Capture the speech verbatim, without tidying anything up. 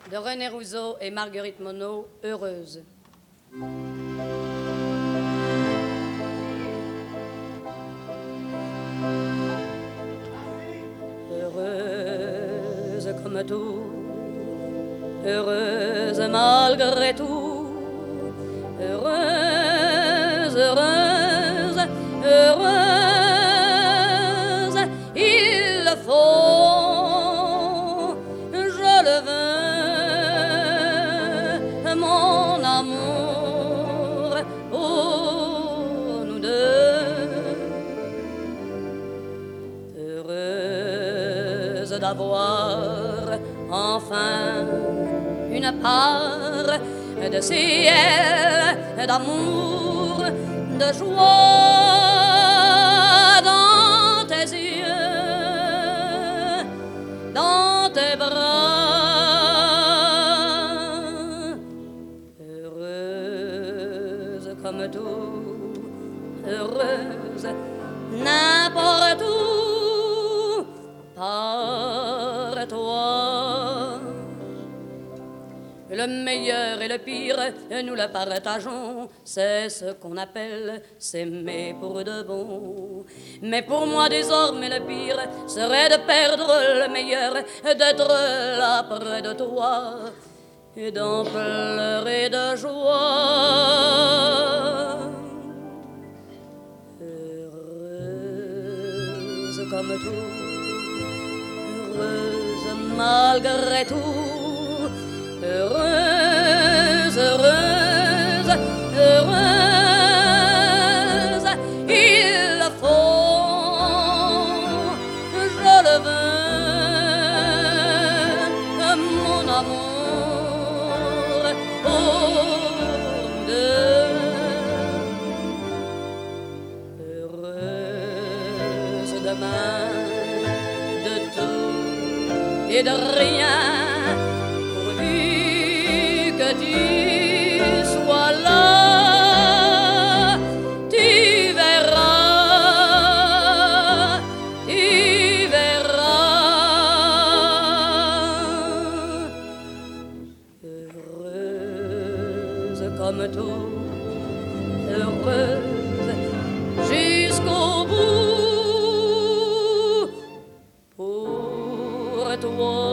de René Rousseau et Marguerite Monod, Heureuse. Heureuse comme tout, heureuse malgré tout, heureuse, heureuse, heureuse, il le faut, je le veux, mon amour, pour nous deux. Heureuse d'avoir enfin une part de ciel, d'amour, de joie dans tes yeux, dans tes bras. Heureuse comme tout, heureuse n'importe où, par toi. Le meilleur et le pire, nous le partageons, c'est ce qu'on appelle s'aimer pour de bon. Mais pour moi désormais le pire serait de perdre le meilleur, d'être là près de toi et d'en pleurer de joie. Heureuse comme tout, heureuse malgré tout, heureuse, heureuse, heureuse, il le faut, je le veux, mon amour, pour deux. Heureuse demain de tout et de rien, que tu sois là, tu verras, tu verras. Heureuse comme tout, heureuse jusqu'au bout, pour toi.